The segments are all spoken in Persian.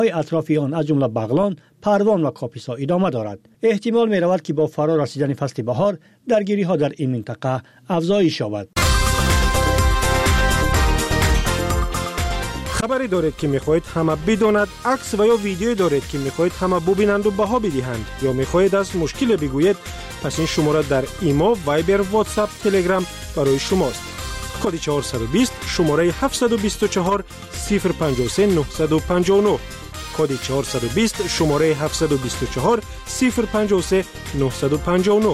اطرافی آن از جمله بغلان، پروان و کاپیسا ادامه دارد. احتمال می رود که با فرا رسیدن فصل بهار درگیری ها در این منطقه افزایش یابد. خبری دارید که میخواهید همه بداند، عکس و یا ویدیویی دارید که میخواهید همه ببینند و بها بدهند، یا میخواهید از مشکل بگویید، پس این شماره در ایما، وایبر، واتساپ، تلگرام برای شماست. کد 420 شماره 724 053 959. کد 420 شماره 724 053 959.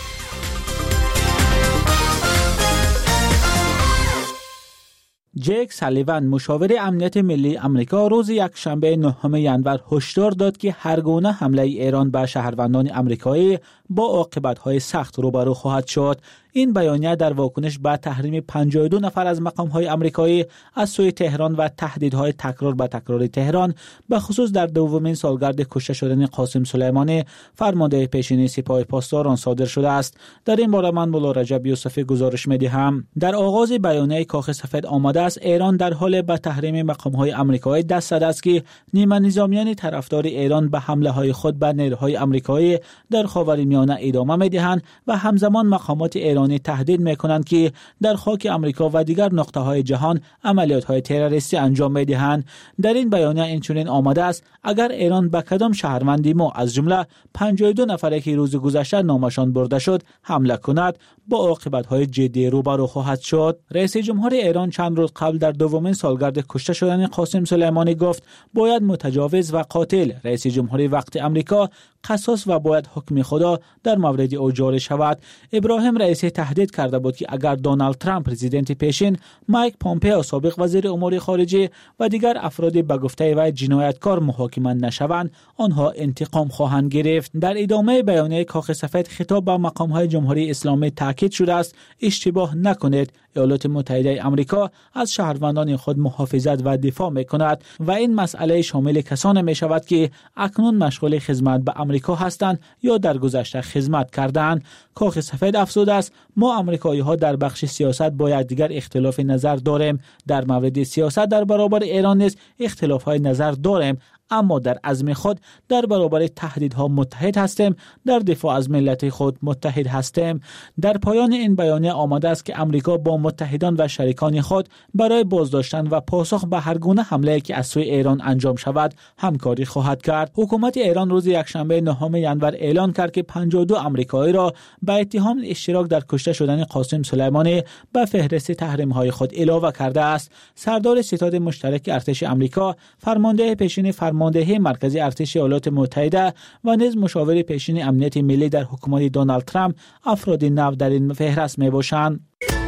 جک سالیوان مشاور امنیت ملی آمریکا روز یکشنبه 9 ژانویه هشدار داد که هرگونه حمله ایران به شهروندان آمریکایی با عاقبت‌های سخت روبرو خواهد شد. این بیانیه در واکنش به تحریم 52 نفر از مقام‌های آمریکایی از سوی تهران و تهدیدهای تکرار به تکرار تهران به خصوص در دومین سالگرد کشته شدن قاسم سلیمانی فرمانده پیشین سپاه پاسداران صادر شده است. در این باره من مولا رجب یوسفی گزارش می‌دهم. در آغاز بیانیه کاخ سفید آمده است ایران در حال به تحریم مقام‌های آمریکایی دست زده است که نیمه نظامیان طرفدار ایران به حمله‌های خود به نیروهای آمریکایی در خاورمیانه ادامه می‌دهند و همزمان مقامات ایرانی تهدید می‌کنند که در خاک آمریکا و دیگر نقطه‌های جهان عملیات‌های تروریستی انجام می‌دهند. در این بیانیه اینچنین آمده است اگر ایران به کدام شهروندی ما از جمله 52 نفری که روز گذشته نامشان برده شد حمله کند با عاقبت‌های جدی روبرو خواهد شد. رئیس جمهور ایران چند روز قبل در دومین سالگرد کشته شدن قاسم سلیمانی گفت باید متجاوز و قاتل رئیس جمهوری وقت آمریکا قصاص و باید حکم خدا در مورد او جاری شود. ابراهیم رئیسی تهدید کرده بود که اگر دونالد ترامپ پرزیدنت پیشین، مایک پومپئو سابق وزیر امور خارجه و دیگر افراد به گفته وی جنایتکار محاکمه نشوند آنها انتقام خواهند گرفت. در ادامه بیانیه کاخ سفید خطاب به مقام‌های جمهوری اسلامی تاکید شده است اشتباه نکنید، ایالات متحده آمریکا از شهروندان خود محافظت و دفاع می‌کند و این مسئله شامل کسانی می‌شود که اکنون مشغول خدمت به آمریکا هستند یا در گذشته خدمت کردند. کاخ سفید افزوده است ما آمریکایی‌ها در بخش سیاست با یکدیگر اختلاف نظر داریم، در مورد سیاست در برابر ایران نیز اختلاف‌های نظر داریم، اما در عزم خود در برابر تهدیدها متحد هستیم، در دفاع از ملت خود متحد هستیم. در پایان این بیانیه آمده است که آمریکا با متحدان و شریکان خود برای بازداشتن و پاسخ به هر گونه حمله که از سوی ایران انجام شود همکاری خواهد کرد. حکومت ایران روز یکشنبه 9 ژانویه اعلان کرد که 52 آمریکایی را به اتهام اشتراک در کشته شدن قاسم سلیمانی به فهرست تحریم‌های خود علاوه کرده است. سردار ستاد مشترک ارتش آمریکا، فرمانده پیشین فرماندهی مرکزی ارتش ایالات متحده و نیز مشاور پیشین امنیت ملی در حکومت دونالد ترامپ افراد نو در این فهرست میباشند.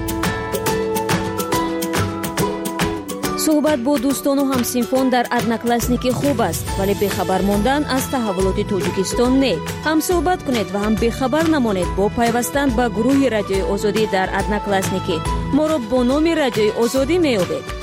صحبت با دوستان و همسینفون در ادناکلاسنیکی خوب است، ولی بخبر ماندن از تحولات تاجیکستان نه. هم صحبت کنید و هم بخبر نمانید با پیوستن به گروه رادیوی آزادی در ادناکلاسنیکی. ما را با نام رادیوی آزادی میابید.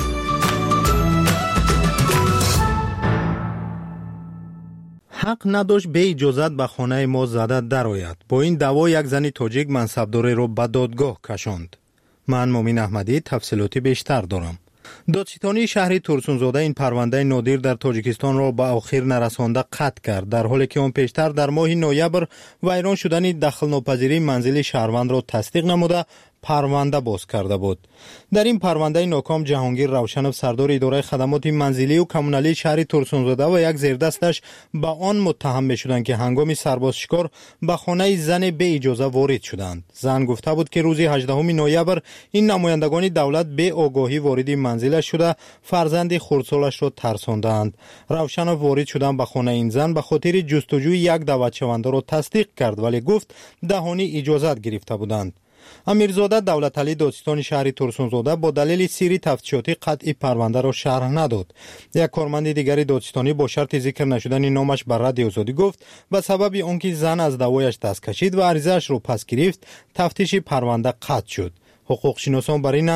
حق نداشت به اجازت به خانه ما زده درآید. با این دعوا یک زن تاجیک منصبداری را به دادگاه کشاند. من مومین احمدی تفصیلاتی بیشتر دارم. دادستانی شهر ترسونزاده این پرونده نادر در تاجیکستان را به آخر نرسانده قطع کرد، در حالی که آن پیشتر در ماه نوامبر ویران شدن دخل ناپذیری منزل شهروند را تصدیق نموده پرونده باز کرده بود. در این پرونده ناکام جهانگیر روشنوف سردار اداره خدمات منزلی و کمونالی شهر ترسونزاده و یک زیردستش به آن متهم می‌شدند که هنگام سرباز شکار به خانه زن به اجازه وارد شدند. زن گفته بود که روز 18 نوامبر این نمایندگان دولت به آگاهی وارد منزلش شده فرزند خردسالش را ترساندند. روشنوف وارد شدن به خانه این زن به خاطر جستجوی یک دعوتشونده را تصدیق کرد، ولی گفت دهانی اجازت گرفته بودند. امیرزاده دولت علی دادستان شهر ترسونزاده با دلیل سیری تفتیشاتی قطعی پرونده را شرح نداد. یک کارمند دیگری دادستانی با شرط ذکر نشدن نامش بر رادیو آزادی گفت و سبب آنکه زن از دعوایش دست کشید و عریضه‌اش را پس گرفت تفتیش پرونده قطع شد. حقوق شناسان بر اینند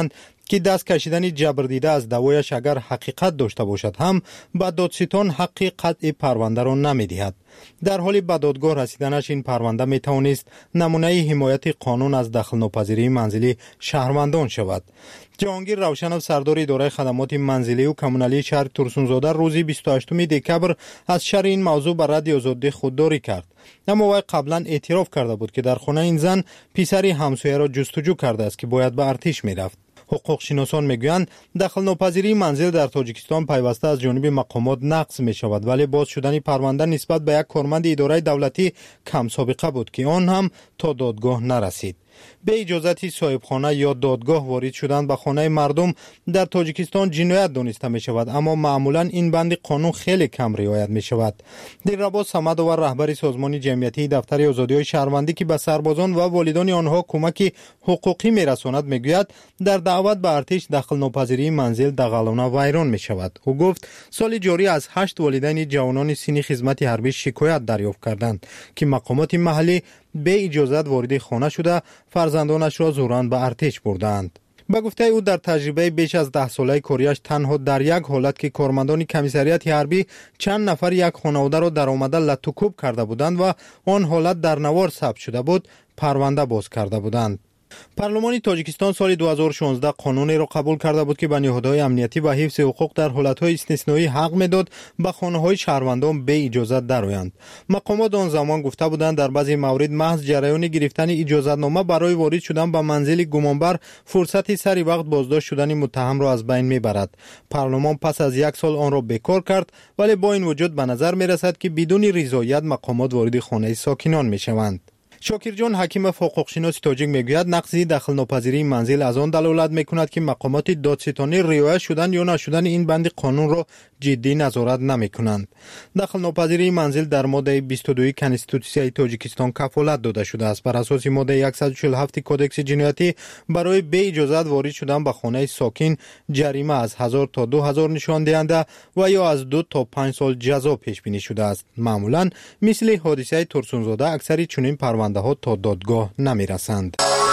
که دست کشیدن جبردیده از دوایش اگر حقیقت داشته باشد هم به دادستان حق قطع پرونده را نمی‌دهد. در حالی به دادگاه رسیدنش این پرونده میتوانست نمونه حمایت قانون از دخل‌ناپذیری منزلی شهروندان شود. جهانگیر روشنов سردار اداره خدمات منزلی و کمونالی شهر ترسونزاده روز 28 دکبر از شرح این موضوع بر رادیو آزادی خودداری کرد. اما او قبلا اعتراف کرده بود که در خانه این زن پسری همسایه را جستجو کرده است که باید به ارتش میرفت. حقوق شناسان میگویند دخل ناپذیری منزل در تاجیکستان پیوسته از جانب مقامات نقض می شود، ولی باز شدن پرونده نسبت به یک کارمند اداره دولتی کم سابقه بود که آن هم تا دادگاه نرسید. به اجازت صاحبخانه یا دادگاه وارد شدن به خانه مردم در تاجیکستان جنایت دانسته می شود، اما معمولا این بند قانون خیلی کم رعایت می شود. دلربا صمدآور رهبر سازمان جمعیتی دفتر آزادی‌های شهروندی که به سربازان و والدان آنها کمک حقوقی می رساند می گوید در دعوت به ارتش دخل ناپذیری منزل دغلانه ویران می شود. او گفت سال جاری از 8 والدین جوانان سنی خدمت حربی شکایت دریافت کردند که مقامات محلی به اجازت وارد خانه شده فرزندانش را زوران به ارتش بردند. به گفته او در تجربه بیش از 10 ساله کاریش تنها در یک حالت که کارمندان کمیسریات حربی چند نفر یک خانواده را در آمده لطوکوب کرده بودند و آن حالت در نوار ثبت شده بود پرونده باز کرده بودند. پارلمان تاجیکستان سال 2016 قانونی را قبول کرده بود که به نهادهای امنیتی و حفظ حقوق در حالتهای استثنایی حق میداد به خانه‌های شهروندان به اجازت درآیند. مقامات آن زمان گفته بودند در بعضی موارد محض جریان گرفتن اجازتنامه برای وارد شدن به منزل گمانبر فرصت سری وقت بازداشت شدن متهم را از بین میبرد. پارلمان پس از 1 سال آن را بیکار کرد، ولی با این وجود به نظر میرسد که بدون رضایت مقامات وارد خانه ساکنان میشوند. شاکر جان حکیم حقوق شناس تاجیک میگوید نقض دخل ناپذیری منزل از آن دلالت میکند که مقامات دادستانی رعایت شدن یا نشدن این بند قانون را جدی نظارت نمیکنند. دخل ناپذیری منزل در ماده 22 کنستیتوسیون تاجیکستان کفالت داده شده است. بر اساس ماده 147 کدکس جنایتی برای بی اجازت وارد شدن به خانه ساکن جریمه از 1000 تا 2000 نشان دهنده و یا از 2 تا 5 سال جزا پیش بینی شده است. معمولا مثل حادثه ترسونزاده اکثر چنین پرونده ها تا دادگاه نمی رسند.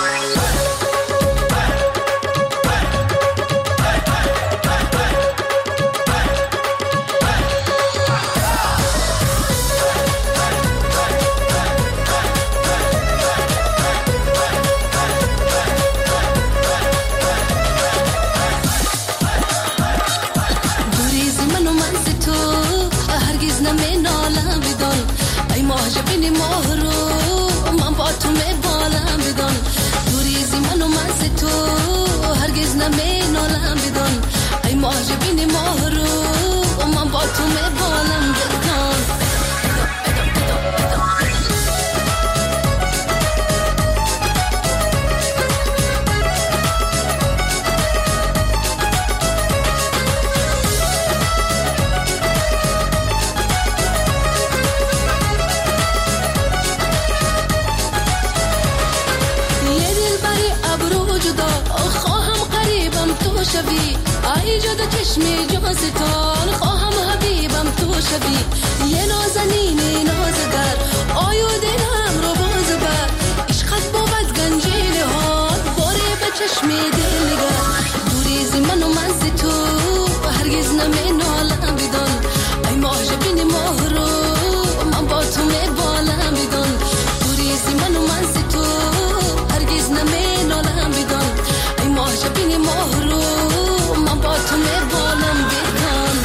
چشمی جازتان خواهم حبیبم تو شوی یه نازنین نازگر آیو دلم رو باز بر عشقت بود گنجینه ها باره به چشمی دلگر دوریزی من و من زی تو هرگز نمی نالم بدان ای معجبین ماه رو من با تو می بالم بدان دوریزی من و من زی تو هرگز نمی نالم بدان ای معجبین ماه رو من با تو می بالم بدان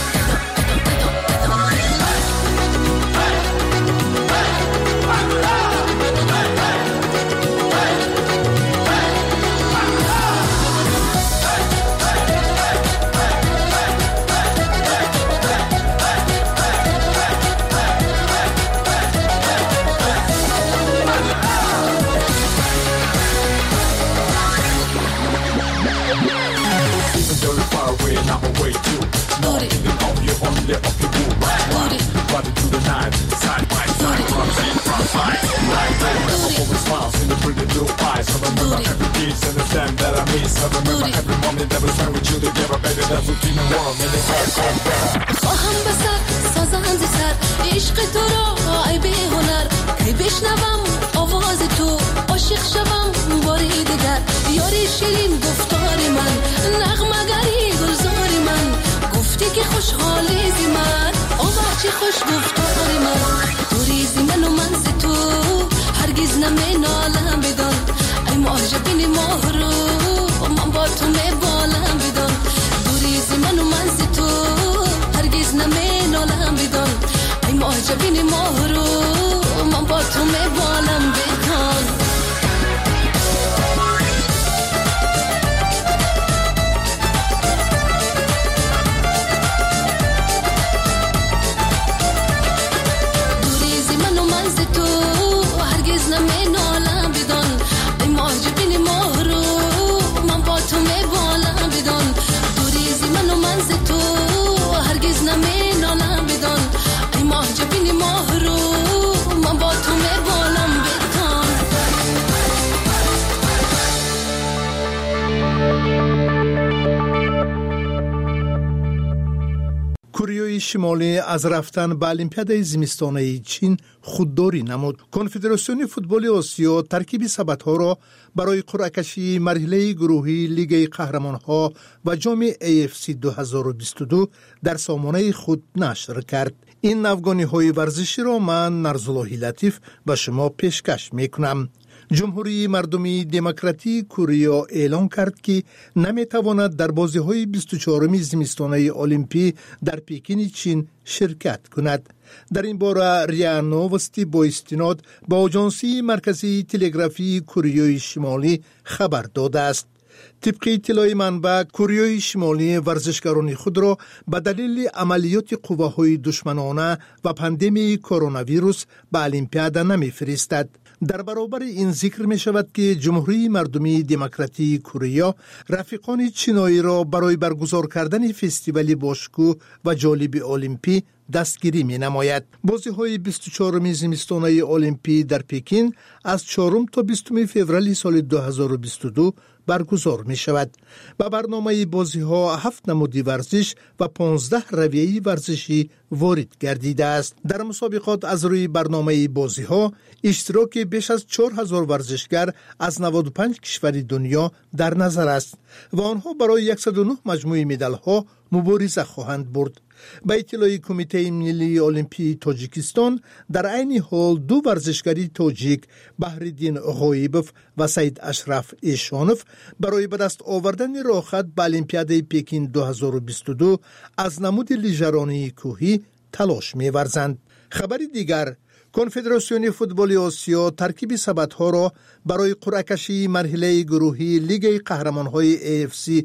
خواهم بسر سازم زی سر عشق تو را ای به هنر کی بشنوم آواز تو عاشق شوم باری دیگر یاری شیرین گفتار من خوش گفتار من تو ریزی من و من ز تو هرگز نمینالم بدان ای معجبین ماه رو من با تو میبالم بدان تو ریزی من و من ز تو هرگز نمینالم بدان ای معجبین ماه رو من با تو میبالم بدان کره شمالی از رفتن به المپیاد زمستانه چین خودداری نمود. کنفدراسیون فوتبال آسیا ترکیب سبدها را برای قرعه کشی مرحله گروهی لیگ قهرمانها و جام AFC 2022 در سامانه خود نشر کرد. این نوگانی‌های ورزشی را من نرزاللهی لطیف به شما پیشکش میکنم. جمهوری مردمی دموکراتی کره اعلام کرد که نمیتواند در بازی‌های 24 زمستانه المپی در پکین چین شرکت کند. در این باره ریا نووستی با استناد به آژانسی مرکزی تلگرافی کره شمالی خبر داده است. طبق اطلاع منبع، کره شمالی ورزشکاران خود را به دلیل عملیات قواهای دشمنانه و پاندمی کرونا ویروس به المپیاد نمی‌فرستد. در برابر این ذکر می شود که جمهوری مردمی دموکراتی کره رفیقان چینایی را برای برگزار کردن فستیوال باشکوه و جالب المپی دستگیری می نماید. بازی های 24 زمستانه المپی در پکین از 4 تا 20 فوریه سال 2022 برگزار می شود. با برنامه بازی ها 7 نمودی ورزش و 15 رویه ورزشی وارد گردیده است. در مسابقات از روی برنامه بازی ها اشتراک بیش از 4000 ورزشگر از 95 کشور دنیا در نظر است و آنها برای 109 مجموعه مدال ها مبارزه خواهند برد. به اطلاع کمیته ملی المپی تاجیکستان، در عین حال 2 ورزشکاری تاجیک بحرالدین غایبوف و سید اشرف ایشانوف برای به دست آوردن راه به المپیاد پکین 2022 از نمود لیژرانی کوهی تلاش می‌ورزند. خبر دیگر، کنفدراسیون فوتبال آسیا ترکیب سبدها را برای قرعه کشی مرحله گروهی لیگ قهرمانهای AFC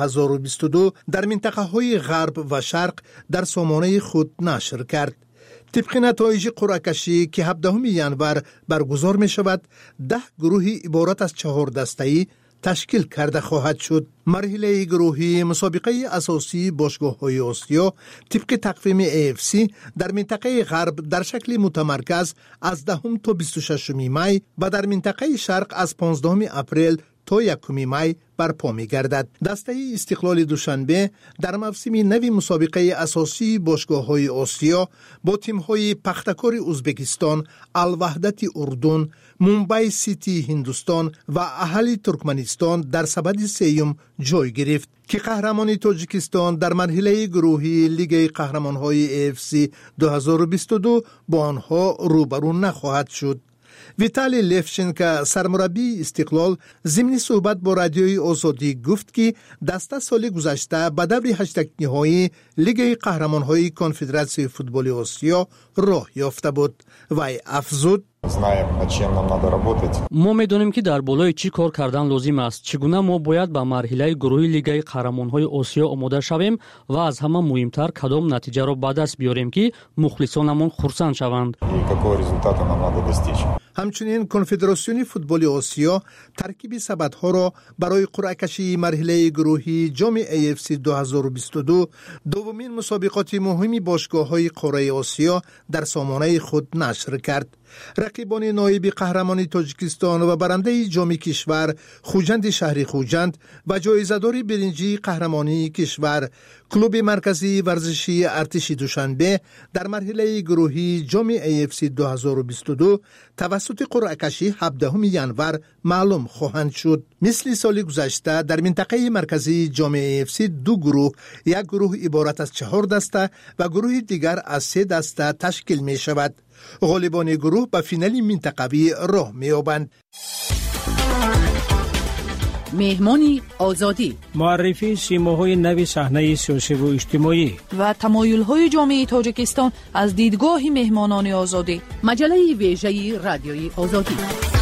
2022 در منطقه‌های غرب و شرق در سامانه خود نشر کرد. طبق نتایج قرعه کشی که 17 ژانویه برگزار می شود، 10 گروهی عبارت از 4 دسته‌ای تشکیل کرده خواهد شد. مرحله گروهی مسابقه اساسی باشگاه‌های آسیا طبق تقویم AFC در منطقه غرب در شکل متمرکز از 10 تا 26 می و در منطقه شرق از 15 اپریل تا 1 می برپا می گردد. دسته استقلال دوشنبه در موسم نوی مسابقه اساسی باشگاه‌های آسیا با تیم‌های پختکار ازبکستان، الوحدت اردن، مومبای سیتی هندوستان و اهلی ترکمنستان در سبد سیوم جای گرفت که قهرمان تاجیکستان در مرحله گروهی لیگ قهرمان‌های AFC 2022 با آنها روبرو نخواهد شد. ویتالی لیفچنکو سرمربی استقلال ضمن صحبت با رادیوی آزادی گفت که دسته سال گذشته به دور 8 نهایی لیگ قهرمان‌های کنفدراسیون فوتبال آسیا راه یافته بود. وی افزود: ما میدونیم که در بالای چی کار کردن لازم است. چگونه ما باید به مرحله گروهی لیگ قهرمان‌های آسیا آماده شویم و از همه مهمتر کدام نتیجه را به دست بیاریم که مخلصانمان خرسند شوند. همچنین کنفدراسیون فوتبال آسیا ترکیب سبدها را برای قرعه کشی مرحله گروهی جام AFC 2022 دومین مسابقات مهمی باشگاه‌های قاره آسیا در سامانه خود نشر کرد. رقیبان نایب قهرمان تاجیکستان و برنده جام کشور خوجند شهر خوجند و جایزه‌دار برنجی قهرمانی کشور کلوب مرکزی ورزشی ارتش دوشنبه در مرحله گروهی جام AFC 2022 توسط توسط قرعه کشی 17 ینور معلوم خواهند شد. مثل سال گذشته در منطقه مرکزی جامعه FC 2 گروه، یک گروه عبارت از 4 دسته و گروه دیگر از 3 دسته تشکیل می شود. غالبان گروه به فینال منطقوی راه می یابند. مهمانی آزادی، معرفی سیماهای نوی صحنه سیاسی و اجتماعی و تمایل‌های جامعه تاجیکستان از دیدگاه مهمانان آزادی. مجله ویژه رادیوی آزادی.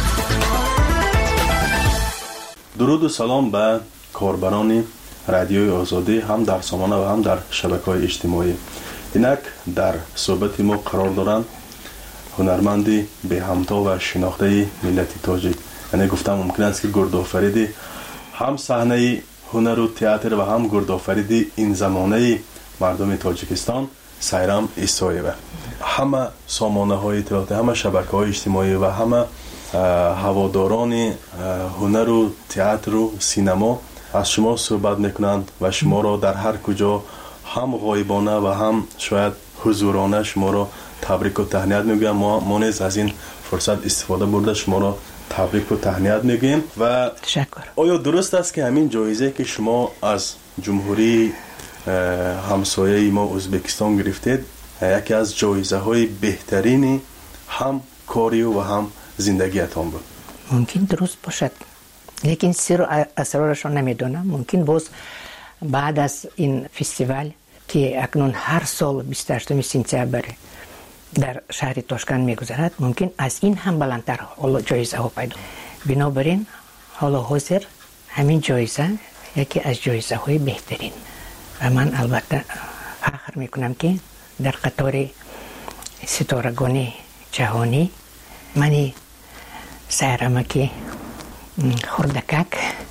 درود و سلام به کاربران رادیوی آزادی، هم در سامانه و هم در شبکه‌های اجتماعی. اینک در صحبت ما قرار دارند هنرمندی به همتا و شناخته ملت تاجیک. یعنی گفتم ممکن است که گردآفریدی هم صحنه هنر و تئاتر و هم گردآفریدی این زمانه مردم تاجیکستان سایرام ایسایه. همه سامانه های اطلاعاتی، همه شبکه های اجتماعی و همه هواداران هنر و تئاتر و سینما از شما صحبت میکنند و شما را در هر کجا هم غایبانه و هم شاید حضورانه شما را تبریک و تهنیت میگم. ما نیز از این فرصت استفاده برده شما را تبریک و تهنیت میگیم. و تشکر. آیا درست است که همین جایزه که شما از جمهوری همسایه ما ازبکستان گرفتید یکی از جایزه های بهترین هم کاری و هم زندگیتان بود؟ ممکن درست باشد، لیکن سر و اسرارش نمیدونم. ممکن باز بعد از این فستیوال که اکنون هر سال 28 سپتامبر در شهر تاشکند میگذرد، ممکن از این هم بلندتر جایزه ها پیدا. بنابراین حالا حاضر همین جایزه یکی از جایزه های بهترین و من البته فخر میکنم که در قطار ستارگان جهانی منی سیرمکی خردکک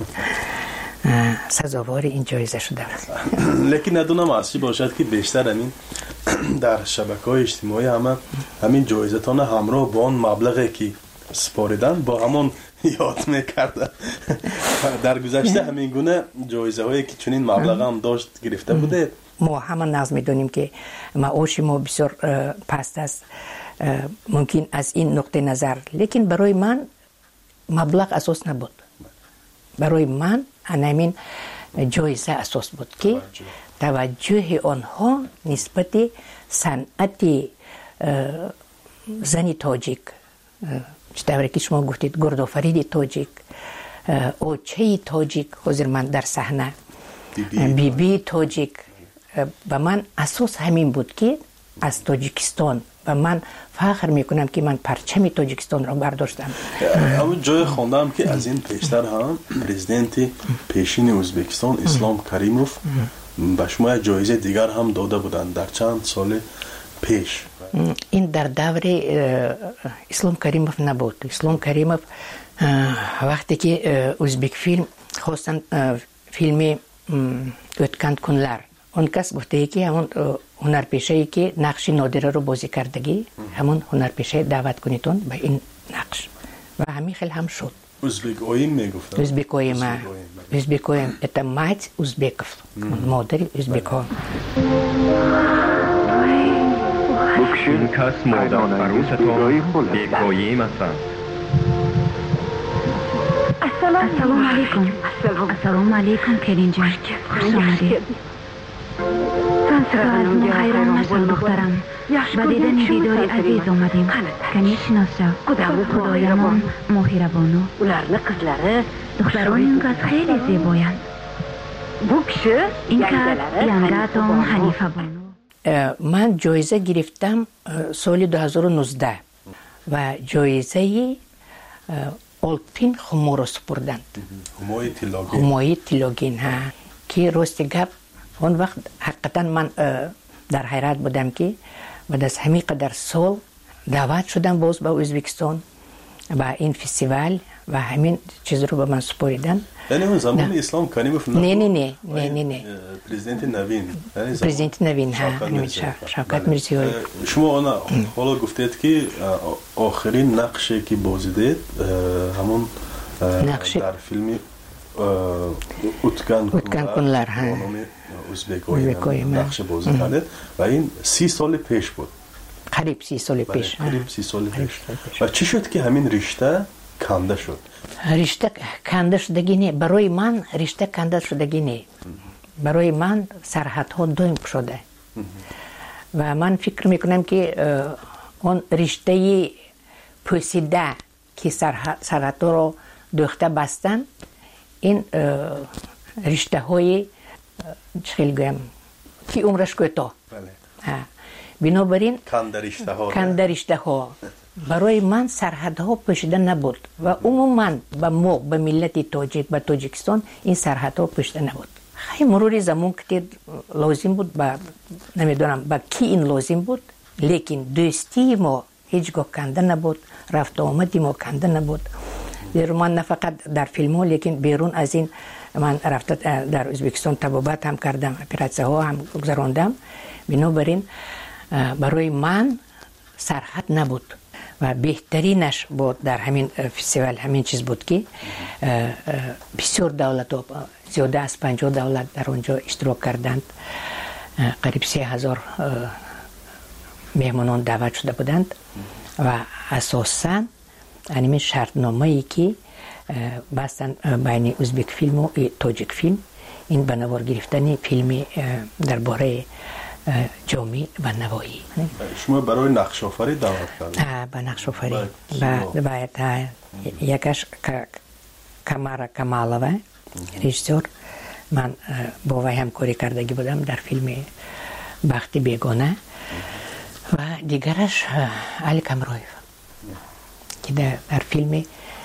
سزاوار این جایزه شده. لیکن ندونم اصلی باشد که بیشتر همین در شبکه‌های اجتماعی همین جایزتان همراه با آن مبلغی که سپاریدن با همون یاد میکردن. در گذشته همین گونه جایزه هایی که چنین مبلغ هم داشت گرفته بوده؟ ما همه ناز میدونیم که معاش ما بسیار پست است، ممکن از این نقطه نظر، لیکن برای من مبلغ اساس نبود. برای من همین جایزه اساس بود که توجه آنها نسبت صنعت زنی تاجیک، چطوری که شما گفتید گردآفرید تاجیک، اوچه تاجیک، حاضر من در صحنه بی تاجیک، و من اساس همین بود که از تاجیکستان و من فخر میکنم که من پرچم تاجیکستان را برداشتم. اما جای خوندم که از این پیشتر هم پرزیدنت پیشین ازبکستان اسلام کریموف به شما جایزه دیگر هم داده بودند در چند سال پیش. این در دور اسلام کریموف نبود. اسلام کریموف وقتی که ازبک فیلم خواستن فیلم اوتکند کنلر، اون کس گفته که همون هنرپیشه‌ای که نقش نادره رو بازی کردگی همون هنرپیشه دعوت کنیتون به این نقش و همین خیلی هم شد. Uzbek oyun میگفتن. Uzbek oyun. Uzbek oyun. Это мать узбеков. مادر ازبک‌ها. این کس مادر عروستان بی‌پایه‌ای هستند. السلام علیکم. السلام علیکم کریم جان. خوش آمدید. تو از ما حیران نشو دخترم. با دیدن دیدار عزیز آمدیم. کنی شناسا. خدایمان مهربانو. دختران این کس خیلی زیبایند. این کس ینگاتون حنیفه بانو. من جایزه گرفتم سال 2019 و جایزه آلپین خمورو سپردند. همای تیلاگین ها که راست گپ اون وقت حقیقتا من در حیرت بودم که بعد از همین قدر سال دعوت شدم باز به ازبکستان و این فستیوال و همین چیز رو به من سپاریدن. یعنی اون زمان اسلام کریموف نه پرزیدنت نوین ها شوکت میرزیوی. شما حالا گفتید که آخرین نقشی که بازیدید همون در فیلم اوتکند کنلر ازبک نقش بازی کردید و این 30 سال پیش بود. قریب 30 سال پیش. قریب 30 سال پیش. و چی شد که همین رشته کنده شد؟ رشته کنده شدگی نه. برای من رشته کنده شدگی نه. برای من سرحدها دایم شده. و من فکر میکنم که اون رشته پوسیده که سرحدها رو دوخته بستن، این رشته های چخیل گویم که عمرش کوتاه. بنابراین کنده رشته ها برای من سرحدها پوشیده نبود و عموما به ملت تاجیک به تاجیکستان این سرحدها پوشیده نبود. خیلی مرور زمان که لازم بود نمیدونم با کی این لازم بود، لیکن دوستی ما هیچگاه کنده نبود، رفت آمدی ما کنده نبود. من نه فقط در فیلم ها لیکن بیرون از این من رفته در ازبکستان طبابت هم کردم، اپراسیون ها هم گذراندم. بنابراین برای من سرحد نبود و بهترینش بود در همین فستیوال همین چیز بود که بسیار دولت ها زیاده از 50 دولت در اونجا اشتراک کردند. قریب 3000 مهمانان دعوت شده بودند و اساساً همین شرطنامه ای که بستن بین ازبک فیلم و تاجیک فیلم، این بنوار گرفتن فیلم درباره جامعه و نوایی. شما برای نقش آفری دعوت کردید؟ به نقش آفری باید یکش کمارا کمالوه رژیسور، من با وی همکاری کردگی بودم در فیلم بخت بیگانه، و دیگرش علی کمرویف که در فیلم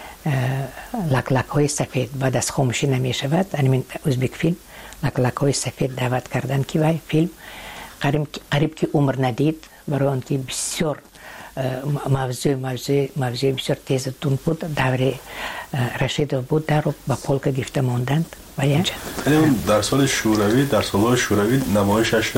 لک های سفید بعد از خاموشی نمی شود، همین ازبک فیلم لک های سفید دعوت کردن که وی فیلم قریب که عمر ندید، برای آن که بسیار موضوع بسیار تیز تون بود، دور رشید بود، در رو با پولک گرفته ماندند. در سال شوروی، در سالهای شوروی نمایشش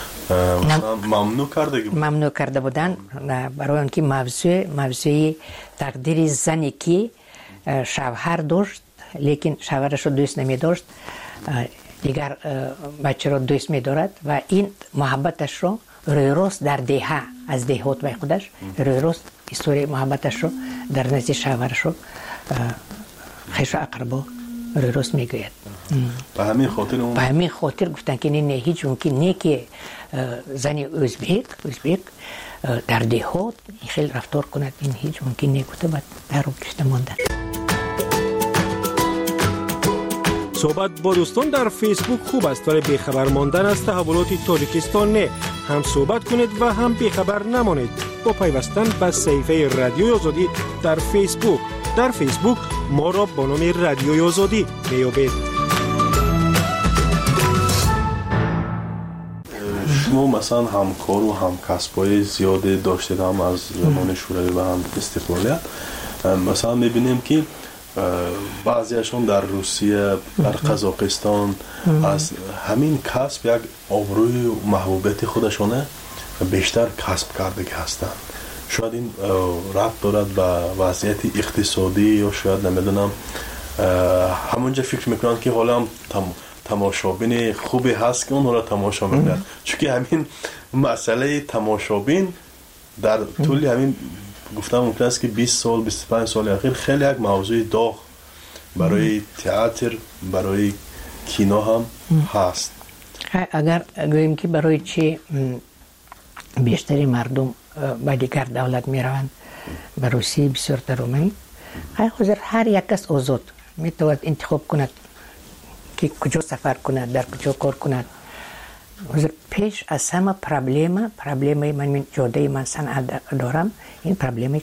ممنوع کرده بودن، برای آن که موضوع تقدیر زنی که شوهر داشت لیکن شوهرش رو دوست نمی داشت، دیگر بچه رو دوست می دارد و این محبتش رو روی راست در دهه از دهات به خودش روی راست استوری محبتش رو در نزد شوهرش رو خیش اقربا روی راست می گوید. به همین خاطر گفتن که نه هیچ ممکن نه که زنی ازبک در دهات خیلی رفتار کند، این هیچ ممکن نه گفته بعد در رو گرفته ماندن. صحبت با دوستان در فیسبوک خوب است ولی بیخبر ماندن از تحولات تاجیکستان نه. هم صحبت کنید و هم بیخبر نمانید با پیوستن به صفحه رادیوی آزادی در فیسبوک. در فیسبوک ما را با نام رادیوی آزادی میابید. شما مثلا همکار و همکسبای زیاده داشتید، هم از زمان شوروی و هم استقلالیت. مثلا میبینیم که بعضیشون در روسیه، در قزاقستان از همین کسب یک آبروی و محبوبیت خودشونه بیشتر کسب کرده هستند. شاید این ربط دارد به وضعیت اقتصادی یا شاید نمیدونم همونجا فکر میکنن که حالا هم تماشابین خوبی هست که اون را تماشا میکنن، چون که همین مسئله تماشابین در طول همین گفتم ممکن است که 20 سال 25 سال اخیر خیلی یک موضوع داغ برای تئاتر، برای کینو هم هست. اگر گوییم که برای چی بیشتری مردم به دیگر دولت می روند، به روسیه بسیار تر اومد، حاضر هر یک کس آزاد می تواند انتخاب کند که کجا سفر کند، در کجا کار کند. پیش از همه پرابلم من جاده من صنعت دارم، این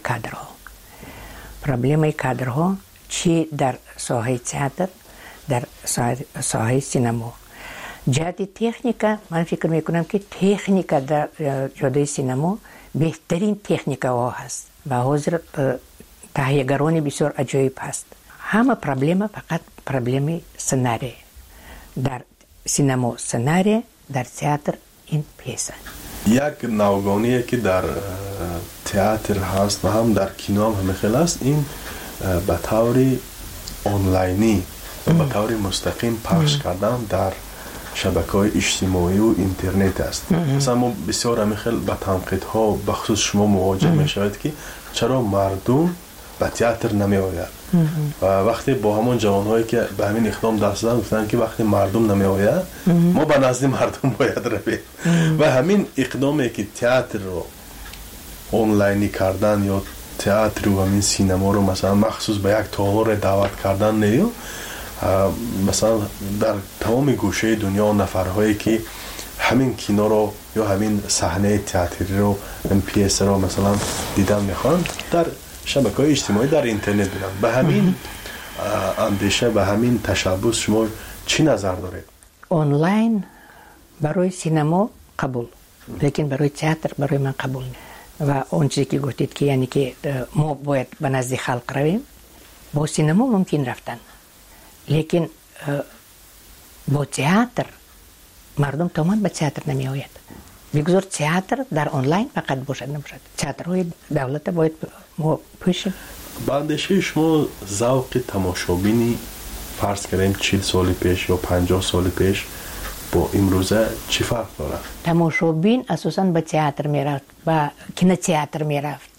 پرابلم کادرها چی در ساحه تئاتر، در ساحه سینما. جهت تکنیکا من فکر میکنم که تکنیکا در جاده سینما بهترین تکنیکا ها هست و حاضر تهیه‌گران بسیار عجیب هست. همه پرابلم فقط پرابلم سناریو، در سینما سناریو، در تئاتر این پیسه. یک نوگانیه که در تئاتر هست و هم در کینو هم خیلی هست، این به طور آنلاینی و به طور مستقیم پخش کردن در شبکه‌های اجتماعی و اینترنت است. مثلا ما بسیار همیخل با تنقیدها بخصوص شما مواجه میشوید که چرا مردم به تئاتر نمی آید و وقتی با همون جوانهایی که به همین اقدام دست دادن گفتن که وقتی مردم نمی آید ما به نزد مردم باید رویم و همین اقدامی که تئاتر رو آنلاینی کردن یا تئاتر و همین سینما رو مثلا مخصوص به یک تالار دعوت کردن نیو مثلا در تمام گوشه دنیا نفرهایی که همین کینو رو یا همین صحنه تئاتری رو این پیس رو مثلا دیدن میخوان در شبکه‌های اجتماعی در اینترنت بینن. به همین اندیشه به همین تشبس شما چی نظر دارید؟ آنلاین برای سینما قبول لیکن برای تئاتر برای من قبول نیست و اون چیزی که گفتید که یعنی که ما باید به نزد خلق رویم با سینما ممکن رفتن لیکن با تئاتر مردم تمام به تئاتر نمی آید. بگذار تئاتر در آنلاین فقط باشد نباشد. تئاترهای دولت باید ما پوشیم. با اندیشه شما ذوق تماشابینی فرض کنیم 40 سال پیش یا 50 سال پیش با امروزه چی فرق داره؟ تماشابین اساساً به تئاتر میرفت با کینو تئاتر میرفت.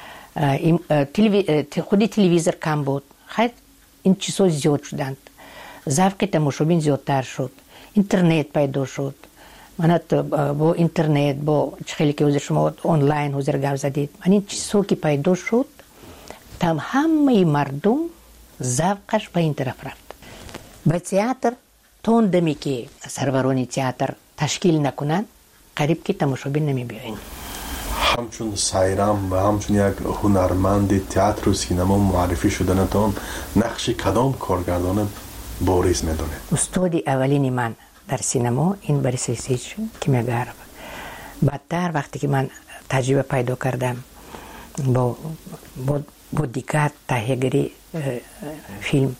خودی تلویزیون کم بود. خیلی این چیزها زیاد شدند. ذوق تماشابین زیادتر شد. اینترنت پیدا شد. من با اینترنت با خیلی که حضور شما آنلاین حضور گپ زدید من این چیزها که پیدا شد همه مردم ذوقش به این طرف رفت. به تئاتر تون دمی که سروران تئاتر تشکیل نکنن قریب که تماشابین نمی بیاین. همچون سایرام و همچون یک هنرمند تئاتر و سینما معرفی شدنتان نقش کدام کارگردان بارز میدونه؟ استاد اولین من در سینما این بوریس لیسیچ که میگرد. بعدتر وقتی که من تجربه پیدا کردم با دیگر تهیه‌گری فیلم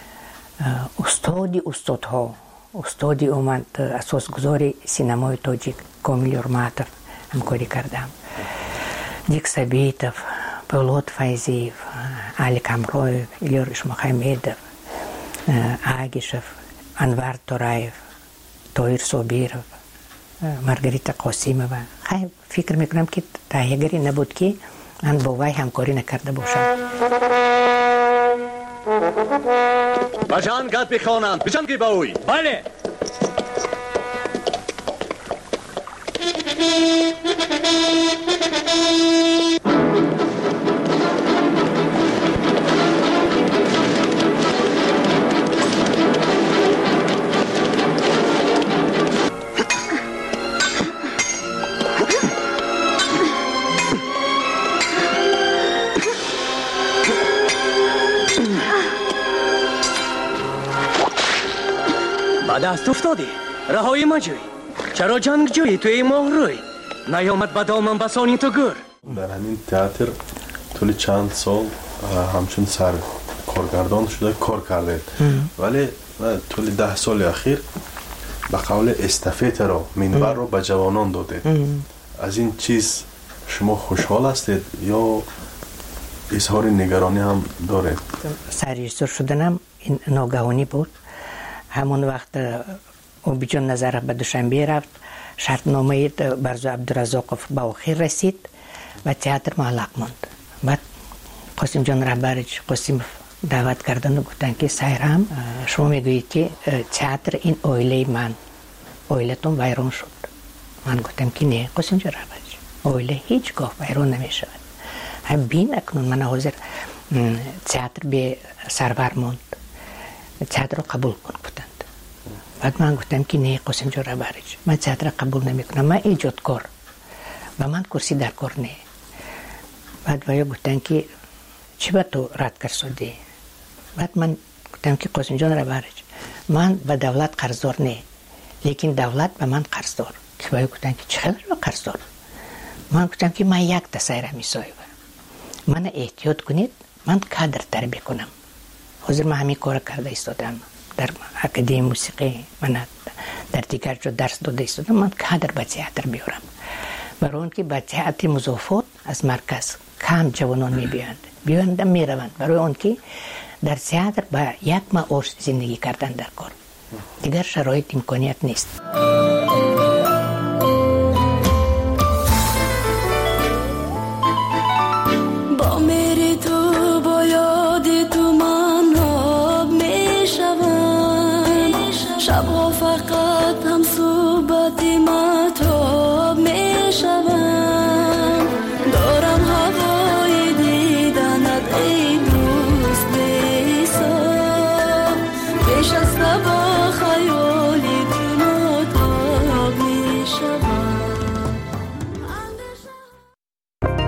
استادی اومد اساسگذار سینمای تاجیک کامیل یورماتوف همکاری کردم. دیک سبیتوف، پولاد فایزیف، علی کامرویف، ایلور اشمخایمیدوف، آگیشوف، انوار تورایف، تویر صابیروف، مارگریتا قاسیمووا. خیلی فکر میکنم که تهیه‌گری نبود که من با وی همکاری نکرده باشم. بجان گاد بخوانم بجان که باوی. بله. دست افتادی رهایی ما جوی چرا جنگ جوی توی ماه روی نیامد با دامن بسانی تو گر. در همین تئاتر طول چند سال همچون سر کارگردان شده کار کرده ولی طول 10 سال اخیر به قول استافت رو منبر رو به جوانان داده. از این چیز شما خوشحال هستید یا اظهار نگرانی هم دارید؟ سرریزدار شدنم این ناگهانی بود. همون وقت اوبیجان نظر به دوشنبه رفت شرطنامه برزو عبدالرزاقوف به آخر رسید و تئاتر معلق ماند. بعد قاسم جان رهبرش قاسم دعوت کردن و گفتن که سایرام شما میگویید که تئاتر این اویله من اویلتون ویران شد. من گفتم که نه قاسم جان رهبرش اویله هیچگاه ویران نمیشود. هم بین اکنون من حاضر تئاتر به سرور ماند تئاتر رو قبول کن بودند. بعد من گفتم که نه قاسم جان رهبرش من تئاتر رو قبول نمیکنم من ایجادکار و من کرسی در کار نه. بعد ویا گفتن که چی با تو رد کرد؟ بعد من گفتم که قاسم جان رهبرش من به دولت قرضدار نه لیکن دولت به من قرضدار. که ویا گفتن که چقدر به قرضدار؟ من گفتم که من یک تسایره میسایم من احتیاط کنید من کادر تربیت کنم. حاضر من همین کار کرده ایستادم در اکادمی موسیقی من در دیگر جا درس داده ایستادم من کادر به تئاتر بیارم برای اون که به تئاتر مضافات از مرکز کم جوانان میبیاند میروند برای اون که در تئاتر با یک معاش زندگی کردن در کار دیگر شرایط امکانیت نیست.